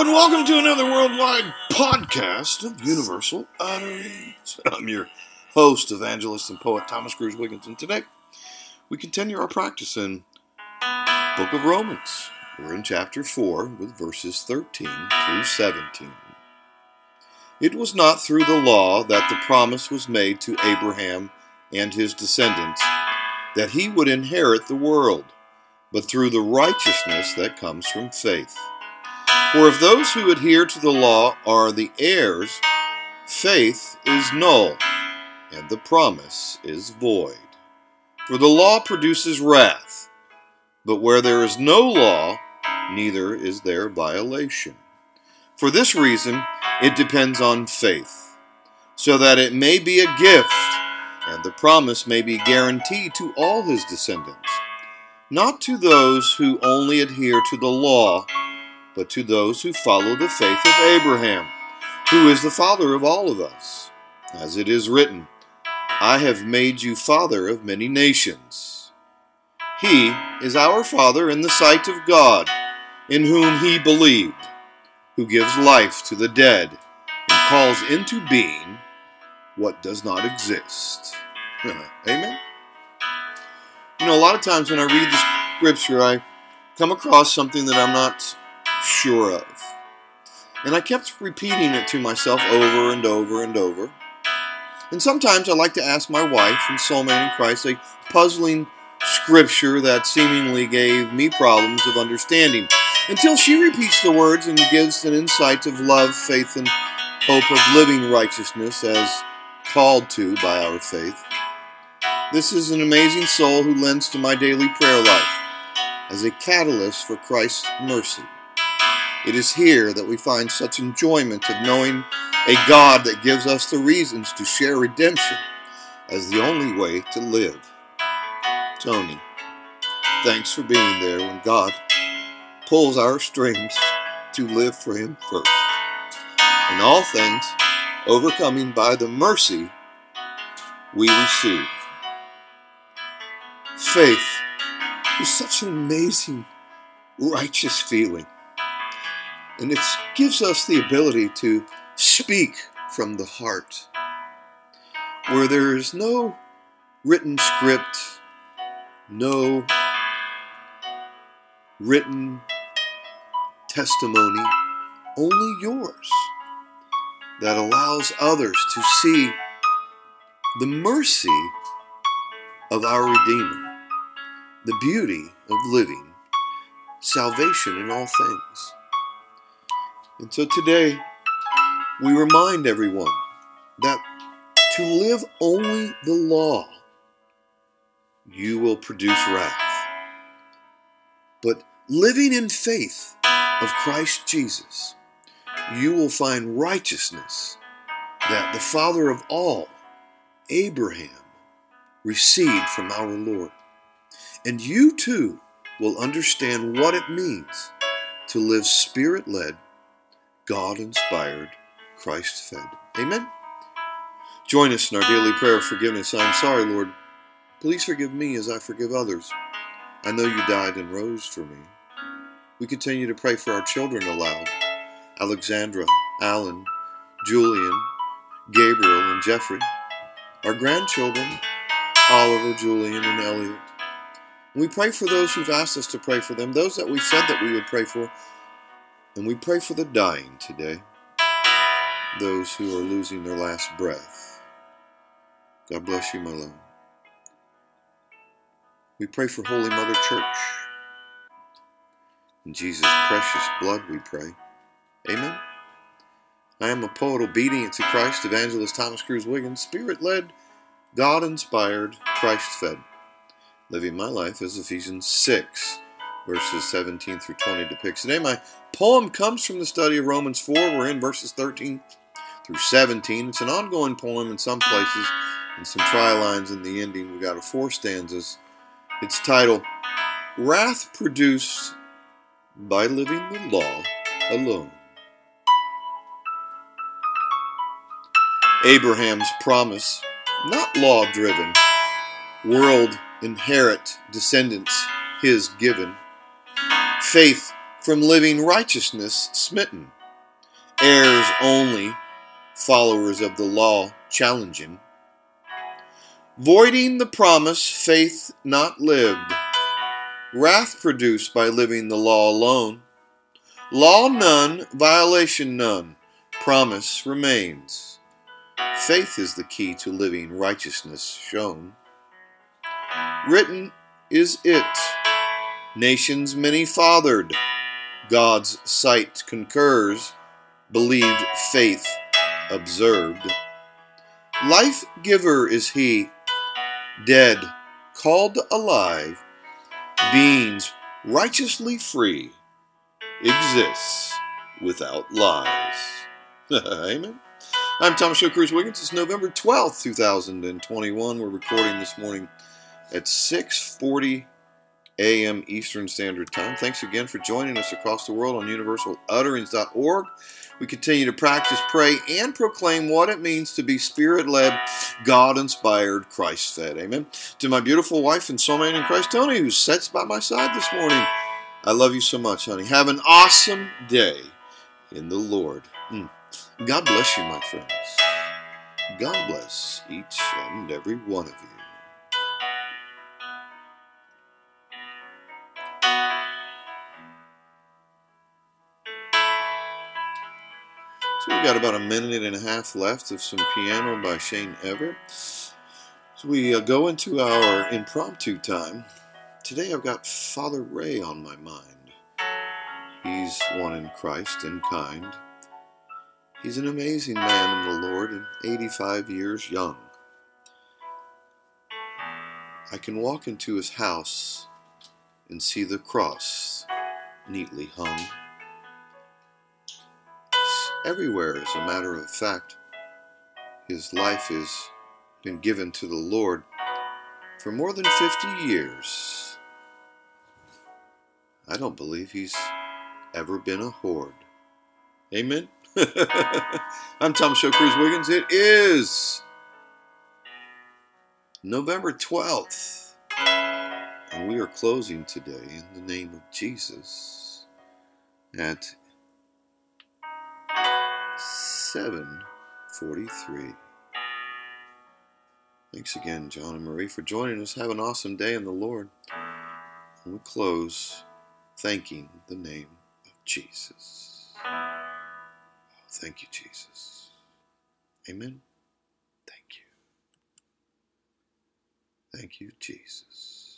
and welcome to another worldwide podcast of Universal Utterance. I'm your host, evangelist, and poet Thomas Cruz Wigginton. Today, we continue our practice in Book of Romans. We're in chapter 4 with verses 13 through 17. It was not through the law that the promise was made to Abraham and his descendants that he would inherit the world, but through the righteousness that comes from faith. For if those who adhere to the law are the heirs, faith is null, and the promise is void. For the law produces wrath, but where there is no law, neither is there violation. For this reason, it depends on faith, so that it may be a gift, and the promise may be guaranteed to all his descendants, not to those who only adhere to the law, but to those who follow the faith of Abraham, who is the father of all of us. As it is written, I have made you father of many nations. He is our Father in the sight of God, in whom he believed, who gives life to the dead and calls into being what does not exist. Amen? You know, a lot of times when I read the scripture, I come across something that I'm not sure of. And I kept repeating it to myself over and over and over. And sometimes I like to ask my wife and soulmate in Christ a puzzling scripture that seemingly gave me problems of understanding, until she repeats the words and gives an insight of love, faith, and hope of living righteousness as called to by our faith. This is an amazing soul who lends to my daily prayer life as a catalyst for Christ's mercy. It is here that we find such enjoyment of knowing a God that gives us the reasons to share redemption as the only way to live. Tony, thanks for being there when God pulls our strings to live for Him first. In all things, overcoming by the mercy we receive. Faith is such an amazing, righteous feeling. And it gives us the ability to speak from the heart, where there is no written script, no written testimony, only yours, that allows others to see the mercy of our Redeemer, the beauty of living, salvation in all things. And so today, we remind everyone that to live only the law, you will produce wrath. But living in faith of Christ Jesus, you will find righteousness that the Father of all, Abraham, received from our Lord. And you too will understand what it means to live Spirit-led, God-inspired, Christ-fed. Amen? Join us in our daily prayer of forgiveness. I'm sorry, Lord. Please forgive me as I forgive others. I know you died and rose for me. We continue to pray for our children aloud. Alexandra, Alan, Julian, Gabriel, and Jeffrey. Our grandchildren, Oliver, Julian, and Elliot. And we pray for those who've asked us to pray for them, those that we said that we would pray for. And we pray for the dying today, those who are losing their last breath. God bless you, my love. We pray for Holy Mother Church. In Jesus' precious blood we pray. Amen. I am a poet obedient to Christ, evangelist Thomas Cruz Wiggins, Spirit-led, God-inspired, Christ-fed, living my life as Ephesians 6, verses 17 through 20 depicts. Today my poem comes from the study of Romans 4. We're in verses 13 through 17. It's an ongoing poem in some places and some try lines in the ending. We got 4 stanzas. It's titled, Wrath Produced by Living the Law Alone. Abraham's promise, not law-driven, world inherit descendants his given. Faith from living righteousness smitten. Heirs only, followers of the law challenging. Voiding the promise, faith not lived. Wrath produced by living the law alone. Law none, violation none. Promise remains. Faith is the key to living righteousness shown. Written is it, nations many fathered. God's sight concurs, believed faith observed. Life giver is he, dead, called alive, beings righteously free, exists without lies. Amen. I'm Thomas Show Cruz Wiggins. It's November 12th, 2021. We're recording this morning at 6:40 a.m. Eastern Standard Time. Thanks again for joining us across the world on universalutterings.org. We continue to practice, pray, and proclaim what it means to be Spirit-led, God-inspired, Christ-fed. Amen. To my beautiful wife and soulmate in Christ, Tony, who sits by my side this morning. I love you so much, honey. Have an awesome day in the Lord. God bless you, my friends. God bless each and every one of you. So we've got about a minute and a half left of some piano by Shane Everett. So we go into our impromptu time. Today I've got Father Ray on my mind. He's one in Christ and kind. He's an amazing man in the Lord and 85 years young. I can walk into his house and see the cross neatly hung. Everywhere, as a matter of fact, his life has been given to the Lord for more than 50 years. I don't believe he's ever been a hoard. Amen? I'm Thomas Show Cruz Wiggins. It is November 12th, and we are closing today in the name of Jesus at 7:43. Thanks again, John and Marie, for joining us. Have an awesome day in the Lord. And we close thanking the name of Jesus. Thank you, Jesus. Amen. Thank you. Thank you, Jesus.